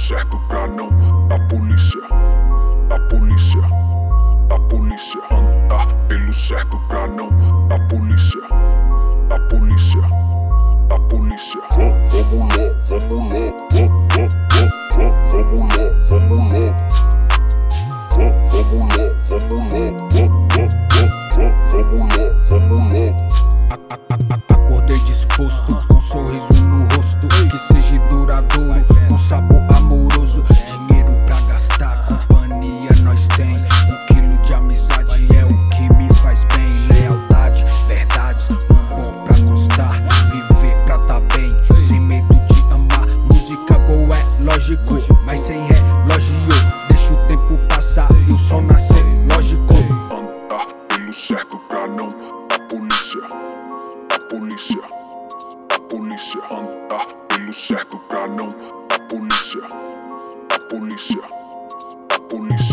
certo pra não a polícia, a polícia, a polícia. Andar pelo certo pra não a polícia, a polícia, a polícia. Vamos lá, vamos lá, vamos lá, vamos lá. Vamos lá, vamos lá, vamos lá, vamos lá. Acordei disposto, com um sorriso no rosto, que seja duradouro, com sabor amoroso. Dinheiro pra gastar, companhia nós tem. 1 quilo de amizade é o que me faz bem. Lealdade, verdades, bom pra constar. Viver pra tá bem, sem medo de amar. Música boa é lógico, mas sem relógio. Deixa o tempo passar e o sol nascer, lógico. Andar pelo certo pra não a polícia, a polícia, a polícia. Andar pelo certo pra não a polícia, a polícia, a polícia.